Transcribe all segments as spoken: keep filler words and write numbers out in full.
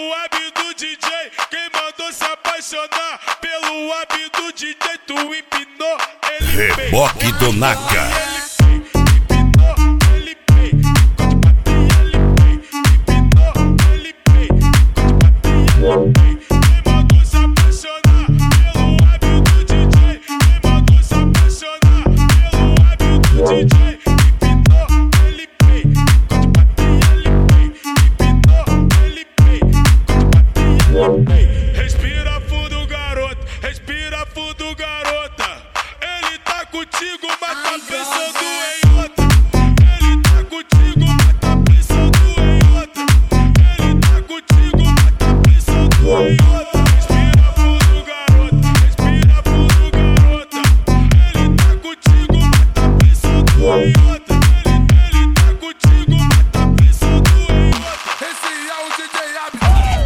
pelo hábito do D J. Quem mandou se apaixonar pelo hábito do D J? Tu empinou, ele Reboque do Naka. Respira fundo, garota, respira fundo, garota. Ele tá contigo, mas tá pensando em outra. Ele tá contigo, mas tá pensando em outra. Ele tá contigo, mas tá pensando em outra. Respira fundo, garota, respira fundo, garota. Ele tá contigo, mas tá pensando em outra. Ele tá contigo, mas tá pensando em outra. Esse é o D J Ab.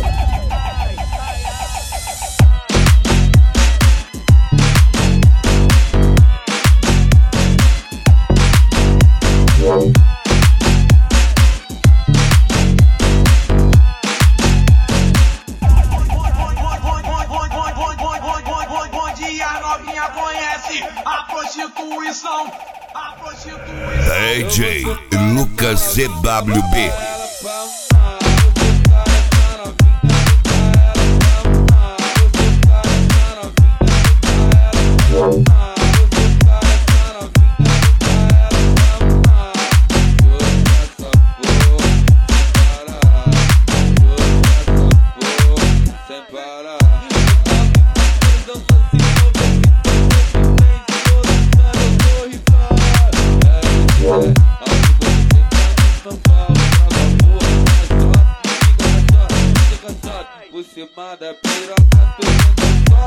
Bom dia, novinha conhece a prostituição, a prostituição. D J Lucas C W B. Por cima da piroca, tu só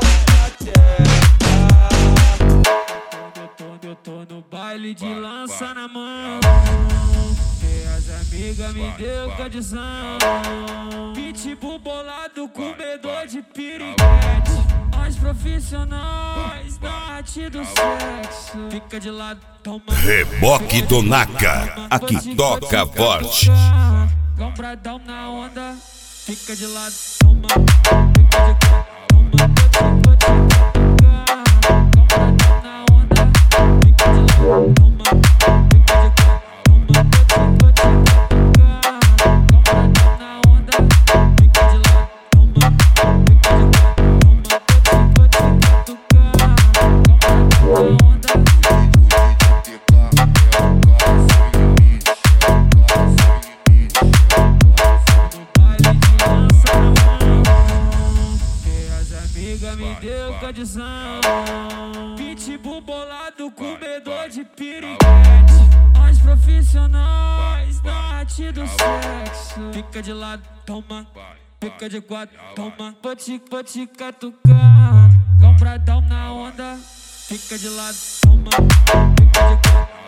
Eu tô, eu tô no baile de lança na mão, e as amigas me deu condição. Pitbull bolado, comedor de piriguete. Nós profissionais da arte do sexo. Fica de lado, toma. Reboque do Naka. Aqui toca forte. Lombradão na onda. Fica de lado, toma. Fica de quatro, toma. Vou te, vou te tocar. Lombradão na onda. Fica de lado, toma. Fica de quatro, toma. Vou te, vou te tocar. Lombradão na onda. Fica de lado, toma. Fica de quatro, toma. Vou te, vou te tocar. Lombradão na onda. Me deu condição. Pitbull bolado, comedor de piriguete. Nós profissionais da arte do sexo. Fica de lado, toma. Fica de quatro, toma. Vou te, vou te catucar. Lombradão na onda. Fica de lado, toma. Fica de quatro.